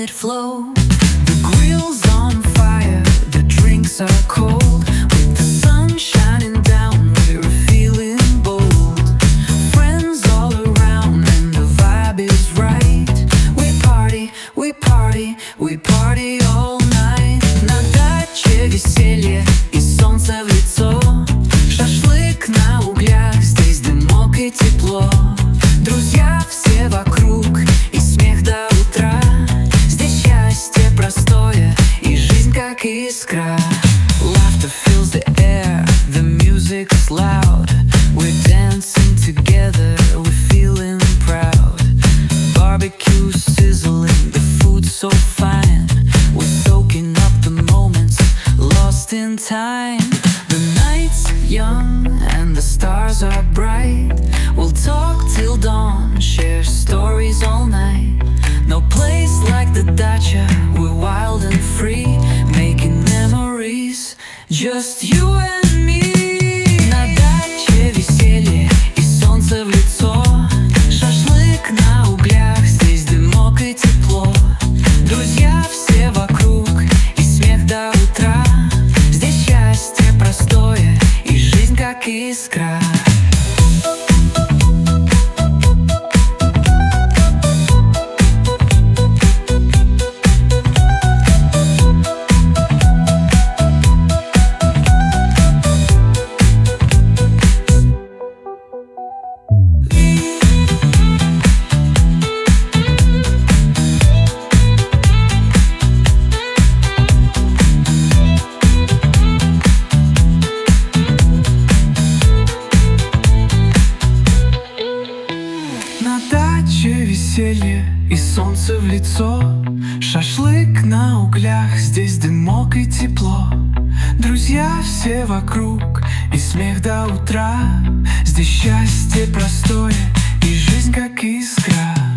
it flow. The grill's on fire, the drinks are cold. With the sun shining down, we're feeling bold. Friends all around and the vibe is right. We party, we party, we party all night. На даче веселье и солнце в лицо. Шашлык на углях, здесь дымок и тепло. Друзья все вокруг и смех до утра. Здесь счастье простое и жизнь как искра. Laughter fills the air, the music's loud. We're dancing together, we're feeling proud. Barbecue sizzling, the food so fine. We're soaking up the moments lost in time. The night's young and the stars are bright. We'll talk till dawn, share stories all night. No place like the dacha, we're wild and free, making memories, just you and me. На даче веселье и солнце в лицо. Шашлык на углях, здесь дымок и тепло. Друзья все вокруг и смех до утра. Здесь счастье простое и жизнь как искра. На даче веселье и солнце в лицо. Шашлык на углях, здесь дымок и тепло. Друзья все вокруг и смех до утра. Здесь счастье простое и жизнь как искра.